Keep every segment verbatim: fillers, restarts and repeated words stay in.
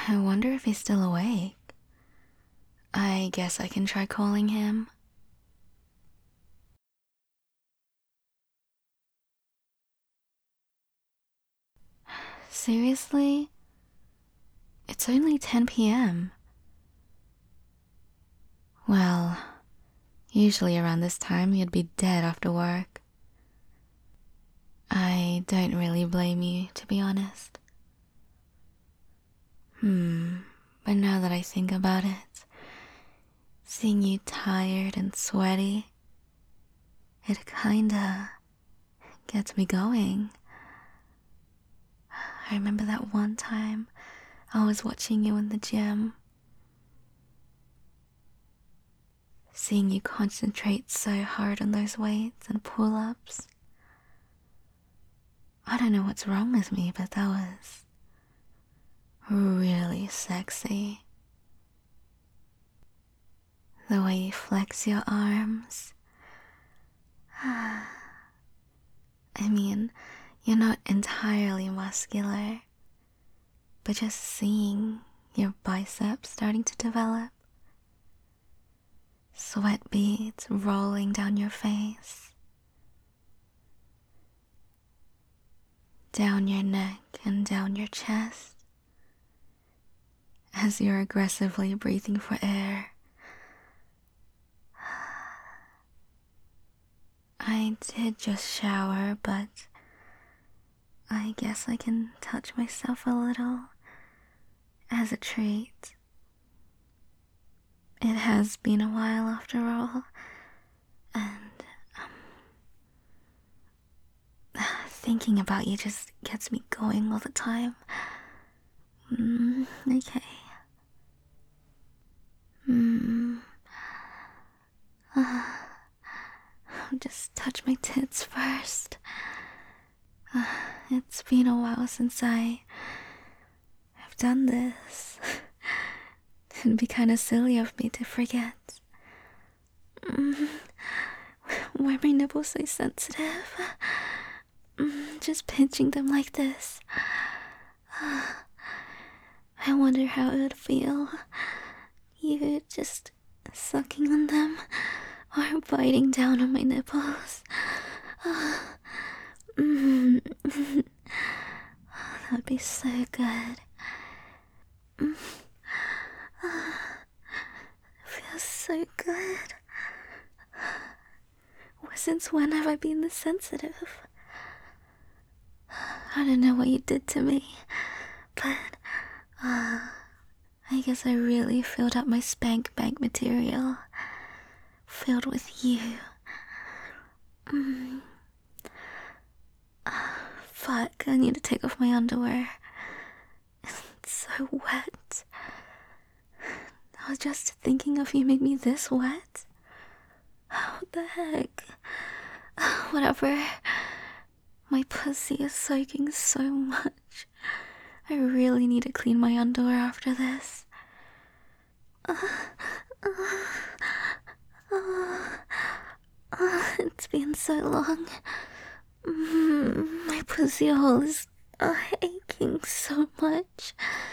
I wonder if he's still awake. I guess I can try calling him. Seriously? It's only ten p m Well, usually around this time you'd be dead after work. I don't really blame you, to be honest. Hmm, but now that I think about it, seeing you tired and sweaty, it kinda gets me going. I remember that one time I was watching you in the gym. Seeing you concentrate so hard on those weights and pull-ups. I don't know what's wrong with me, but that was really sexy. The way you flex your arms. I mean, you're not entirely muscular, but just seeing your biceps starting to develop. Sweat beads rolling down your face. Down your neck and down your chest. As you're aggressively breathing for air. I did just shower, but I guess I can touch myself a little as a treat. It has been a while after all, and um, thinking about you just gets me going all the time. Mm, okay. Mm. Uh, just touch my tits first. Uh, it's been a while since I have done this. It'd be kind of silly of me to forget. Mm. Why are my nipples so sensitive? Mm. Just pinching them like this. I wonder how it would feel. You just sucking on them or biting down on my nipples. Mm. That would be so good. Mm. Feels so good. Since when have I been this sensitive? I don't know what you did to me, but uh, I guess I really filled up my spank bank material. Filled with you. Mm. Uh, fuck, I need to take off my underwear. It's so wet. I was just thinking of you made me this wet. What the heck? Whatever. My pussy is soaking so much. I really need to clean my underwear after this. Uh, uh, uh, uh, it's been so long. Mm, my pussy hole is uh, aching so much.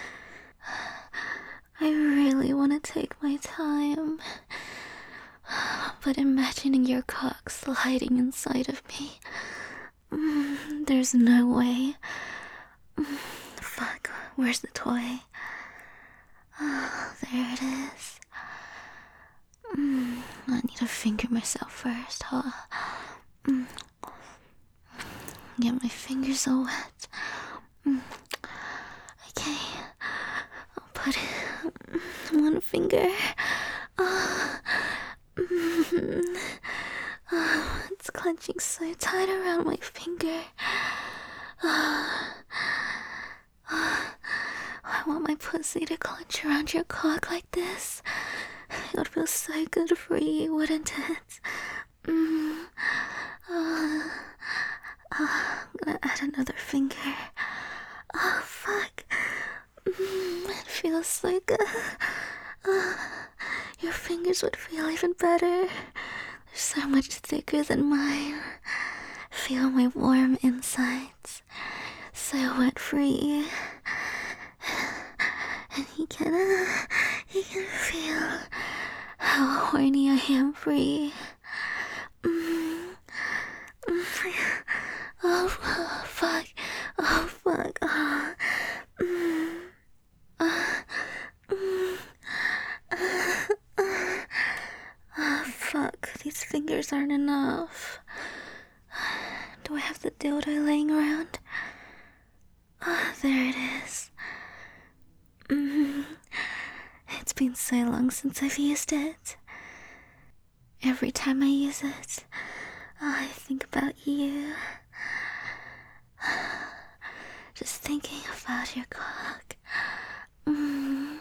I really want to take my time. But imagining your cock sliding inside of me, mm, there's no way. Mm, fuck, where's the toy? Oh, there it is. Mm, I need to finger myself first, huh? Mm. Get my fingers all wet. Mm. Okay, I'll put one finger. Oh. Mm. Oh, it's clenching so tight around my finger. Oh. Oh. I want my pussy to clench around your cock like this. It would feel so good for you, wouldn't it? Mm. Oh. Oh, I'm gonna add another finger. Oh, fuck. Mm, it feels so good. Oh, your fingers would feel even better. They're so much thicker than mine. Feel my warm insides. So wet free. And he can, uh, he can feel how horny I am for you. Mm. Mm. Oh, oh, fuck. Oh, fuck. Oh. Mm. Uh, mm. Uh, uh. Oh, fuck. These fingers aren't enough. Do I have the dildo laying around? Oh, there it is. Mm. It's been so long since I've used it. Every time I use it, I think about you. Just thinking about your cock. Mm.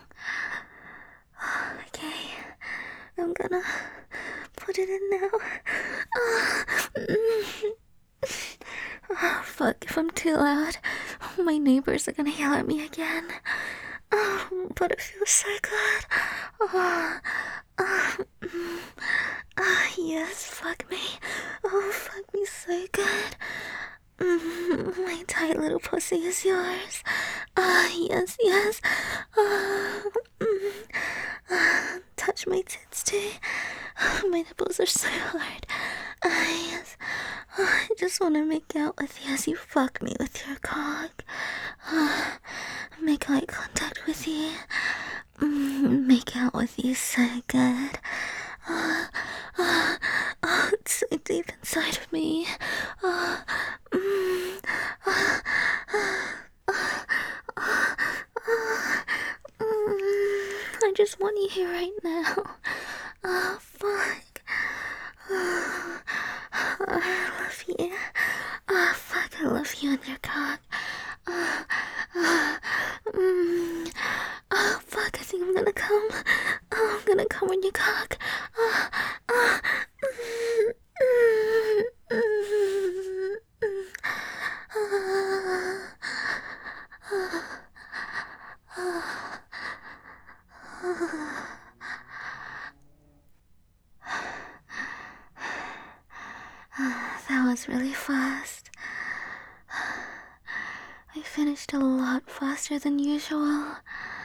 Okay, I'm gonna put it in now. Oh, mm. Oh, fuck, if I'm too loud, my neighbors are gonna yell at me again. Oh, but it feels so good. Oh, oh, mm. Oh, yes, fuck me. Oh, fuck me so good. Mm, my tight little pussy is yours. Ah, uh, yes, yes. Uh, mm, uh, touch my tits too. My nipples are so hard. Ah, uh, yes. Uh, I just want to make out with you as you fuck me with your cock. Uh, make eye contact with you. Mm, make out with you so good. Uh, uh, oh, it's so deep inside of me. Uh, mm, uh, uh, uh, uh, uh, mm, I just want you here right now. Oh, fuck. Oh, I love you. Oh, fuck, I love you and your cock. Oh, oh, mm, oh, fuck, I think I'm gonna come. Oh, I'm gonna come on your cock. Oh, oh, mm, mm, mm, mm, oh, oh, oh, oh. That was really fast. I finished a lot faster than usual.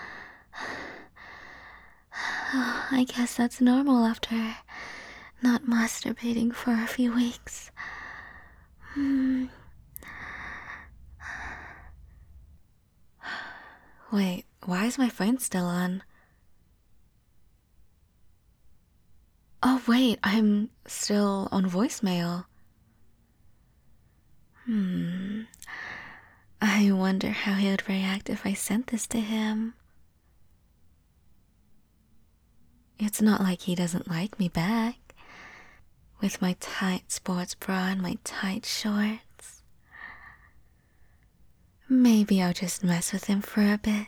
Oh, I guess that's normal after not masturbating for a few weeks. Hmm. Wait, why is my phone still on? Oh wait, I'm still on voicemail. Hmm. I wonder how he would react if I sent this to him. It's not like he doesn't like me back. With my tight sports bra and my tight shorts. Maybe I'll just mess with him for a bit.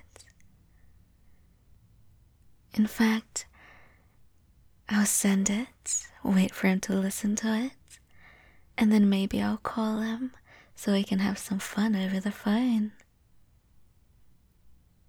In fact, I'll send it, wait for him to listen to it, and then maybe I'll call him so we can have some fun over the phone.